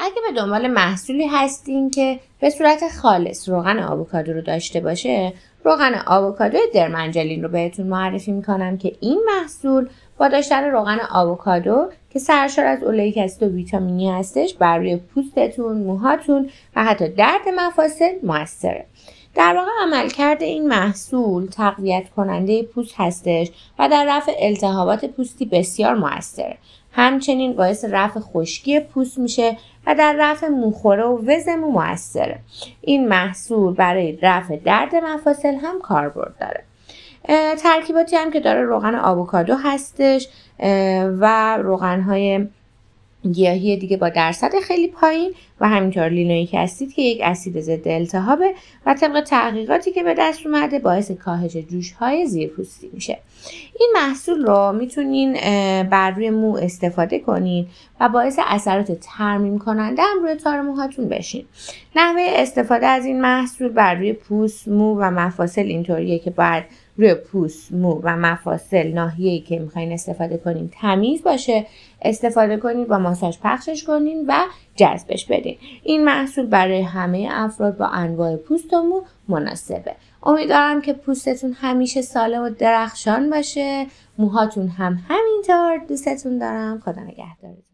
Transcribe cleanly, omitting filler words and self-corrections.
اگه به دنبال محصولی هستین که به صورت خالص روغن آووکادو رو داشته باشه، روغن آووکادو درمنجلین رو بهتون معرفی میکنم که این محصول با داشتن روغن آووکادو که سرشار از اولئیک اسید و ویتامینی هستش بر روی پوستتون، موهاتون و حتی درد مفاصل موثره. در واقع عملکرد این محصول تقویت کننده پوست هستش و در رفع التهابات پوستی بسیار موثره. همچنین باعث رفع خشکی پوست میشه و در رفع موخوره و وز مو موثره. این محصول برای رفع درد مفاصل هم کاربرد داره. ترکیباتی هم که داره روغن آووکادو هستش و روغن‌های گیاهی دیگه با درصد خیلی پایین و همینطور لینوئیک اسید که یک اسید ضد التهابه و طبق تحقیقاتی که به دست اومده باعث کاهش جوش‌های زیرپوستی میشه. این محصول رو میتونین بر روی مو استفاده کنین و باعث اثرات ترمیم کننده هم روی تار موهاتون بشین. نحوه استفاده از این محصول بر روی پوست، مو و مفاصل اینطوریه که باید روی پوست، مو و مفاصل ناحیه‌ای که میخواین استفاده کنین تمیز باشه، استفاده کنین و ماساژ پخشش کنین و جذبش بدین. این محصول برای همه افراد با انواع پوست و مو مناسبه. امیدوارم که پوستتون همیشه سالم و درخشان باشه، موهاتون هم همینطور. دوستتون دارم. خدا نگهدارتون.